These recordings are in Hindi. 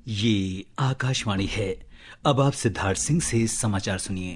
ये आकाशवाणी है। अब आप सिद्धार्थ सिंह से समाचार सुनिए।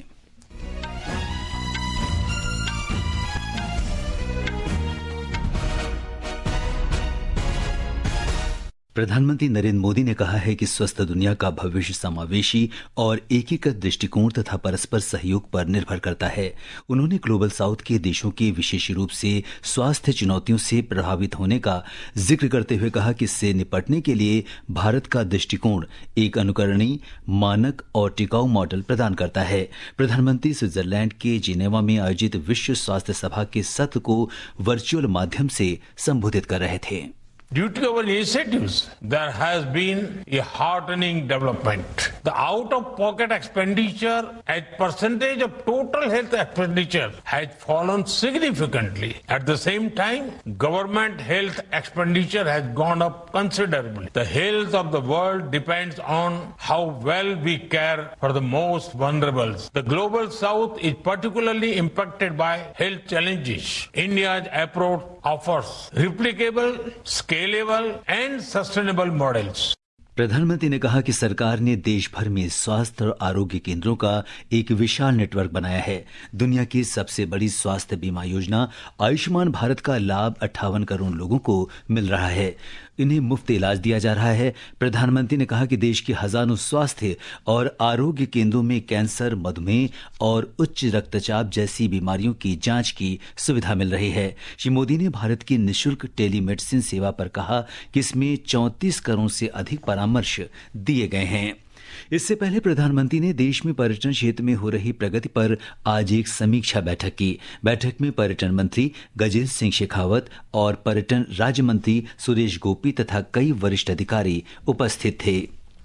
प्रधानमंत्री नरेंद्र मोदी ने कहा है कि स्वस्थ दुनिया का भविष्य समावेशी और एकीकृत दृष्टिकोण तथा परस्पर सहयोग पर निर्भर करता है। उन्होंने ग्लोबल साउथ के देशों के विशेष रूप से स्वास्थ्य चुनौतियों से प्रभावित होने का जिक्र करते हुए कहा कि इससे निपटने के लिए भारत का दृष्टिकोण एक अनुकरणीय, मानक और टिकाऊ मॉडल प्रदान करता है। प्रधानमंत्री स्विट्जरलैंड के जिनेवा में आयोजित विश्व स्वास्थ्य सभा के सत्र को वर्चुअल माध्यम से संबोधित कर रहे थे। Due to our initiatives, there has been a heartening development. The out-of-pocket expenditure as percentage of total health expenditure has fallen significantly. At the same time, government health expenditure has gone up considerably. The health of the world depends on how well we care for the most vulnerable. The global south is particularly impacted by health challenges. India's approach offers replicable, scalable and sustainable models. प्रधानमंत्री ने कहा कि सरकार ने देश भर में स्वास्थ्य और आरोग्य केंद्रों का एक विशाल नेटवर्क बनाया है। दुनिया की सबसे बड़ी स्वास्थ्य बीमा योजना आयुष्मान भारत का लाभ 58 करोड़ लोगों को मिल रहा है। इन्हें मुफ्त इलाज दिया जा रहा है। प्रधानमंत्री ने कहा कि देश के हजारों स्वास्थ्य और आरोग्य केंद्रों में कैंसर, मधुमेह और उच्च रक्तचाप जैसी बीमारियों की जांच की सुविधा मिल रही है। श्री मोदी ने भारत की निःशुल्क टेलीमेडिसिन सेवा पर कहा कि इसमें 34 करोड़ से अधिक परामर्श दिए गए हैं। इससे पहले प्रधानमंत्री ने देश में पर्यटन क्षेत्र में हो रही प्रगति पर आज एक समीक्षा बैठक की। बैठक में पर्यटन मंत्री गजेंद्र सिंह शेखावत और पर्यटन राज्य मंत्री सुरेश गोपी तथा कई वरिष्ठ अधिकारी उपस्थित थे।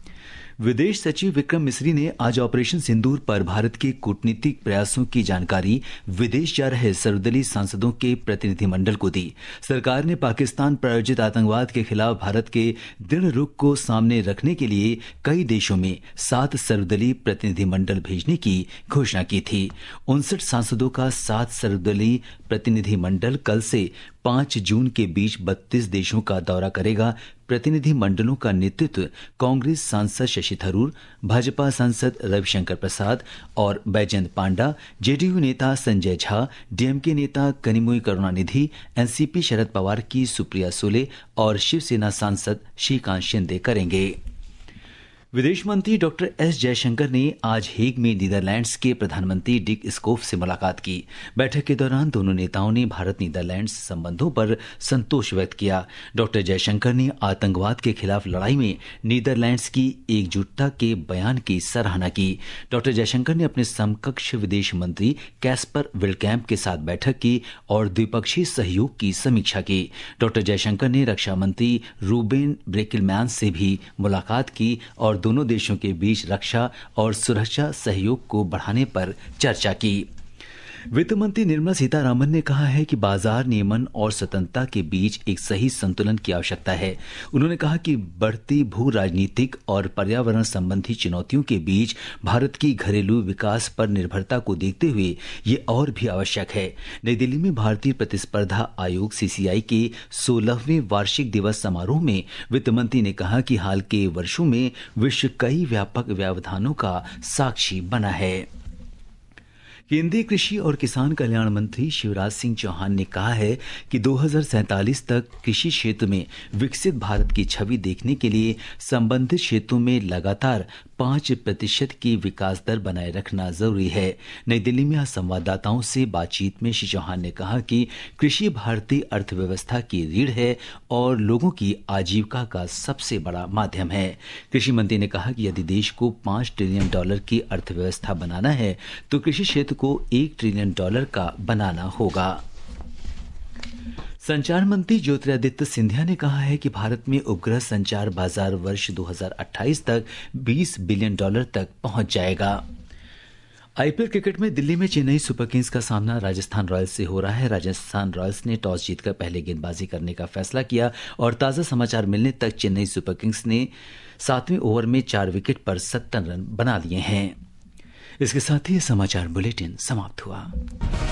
विदेश सचिव विक्रम मिस्री ने आज ऑपरेशन सिंदूर पर भारत के कूटनीतिक प्रयासों की जानकारी विदेश जा रहे सर्वदलीय सांसदों के प्रतिनिधिमंडल को दी। सरकार ने पाकिस्तान प्रायोजित आतंकवाद के खिलाफ भारत के दृढ़ रुख को सामने रखने के लिए कई देशों में 7 सर्वदलीय प्रतिनिधिमंडल भेजने की घोषणा की थी। 59 सांसदों का 7 सर्वदलीय प्रतिनिधिमंडल कल से 5 जून के बीच 32 देशों का दौरा करेगा। प्रतिनिधि मंडलों का नेतृत्व कांग्रेस सांसद शशि थरूर, भाजपा सांसद रविशंकर प्रसाद और बैजयंत पांडा, जेडीयू नेता संजय झा, डीएमके नेता कनिमोई करुणानिधि, एनसीपी शरद पवार की सुप्रिया सुले और शिवसेना सांसद श्रीकांत शिंदे करेंगे। विदेश मंत्री डॉक्टर एस जयशंकर ने आज हेग में नीदरलैंड्स के प्रधानमंत्री डिक स्कोफ से मुलाकात की। बैठक के दौरान दोनों नेताओं ने भारत नीदरलैंड्स संबंधों पर संतोष व्यक्त किया। डॉक्टर जयशंकर ने आतंकवाद के खिलाफ लड़ाई में नीदरलैंड्स की एकजुटता के बयान की सराहना की। डॉक्टर जयशंकर ने अपने समकक्ष विदेश मंत्री कैस्पर विल्कैम्प के साथ बैठक की और द्विपक्षीय सहयोग की समीक्षा की। डॉक्टर जयशंकर ने रक्षा मंत्री रूबेन ब्रेकिलमैन से भी मुलाकात की और दोनों देशों के बीच रक्षा और सुरक्षा सहयोग को बढ़ाने पर चर्चा की। वित्त मंत्री निर्मला सीतारामन ने कहा है कि बाजार नियमन और स्वतंत्रता के बीच एक सही संतुलन की आवश्यकता है। उन्होंने कहा कि बढ़ती भू राजनीतिक और पर्यावरण संबंधी चुनौतियों के बीच भारत की घरेलू विकास पर निर्भरता को देखते हुए ये और भी आवश्यक है। नई दिल्ली में भारतीय प्रतिस्पर्धा आयोग सीसीआई के 16वें वार्षिक दिवस समारोह में वित्त मंत्री ने कहा कि हाल के वर्षों में विश्व कई व्यापक व्यवधानों का साक्षी बना है। केंद्रीय कृषि और किसान कल्याण मंत्री शिवराज सिंह चौहान ने कहा है कि 2047 तक कृषि क्षेत्र में विकसित भारत की छवि देखने के लिए संबंधित क्षेत्रों में लगातार 5% की विकास दर बनाए रखना जरूरी है। नई दिल्ली में आज संवाददाताओं से बातचीत में श्री चौहान ने कहा कि कृषि भारतीय अर्थव्यवस्था की रीढ़ है और लोगों की आजीविका का सबसे बड़ा माध्यम है। कृषि मंत्री ने कहा कि यदि देश को $5 ट्रिलियन की अर्थव्यवस्था बनाना है तो कृषि क्षेत्र को $1 ट्रिलियन का बनाना होगा। संचार मंत्री ज्योतिरादित्य सिंधिया ने कहा है कि भारत में उपग्रह संचार बाजार वर्ष 2028 तक $20 बिलियन तक पहुंच जाएगा। आईपीएल क्रिकेट में दिल्ली में चेन्नई सुपर किंग्स का सामना राजस्थान रॉयल्स से हो रहा है। राजस्थान रॉयल्स ने टॉस जीतकर पहले गेंदबाजी करने का फैसला किया और ताज़ा समाचार मिलने तक चेन्नई सुपर किंग्स ने 7वें ओवर में 4 विकेट पर 70 रन बना लिए हैं। इसके साथ ही समाचार बुलेटिन समाप्त हुआ।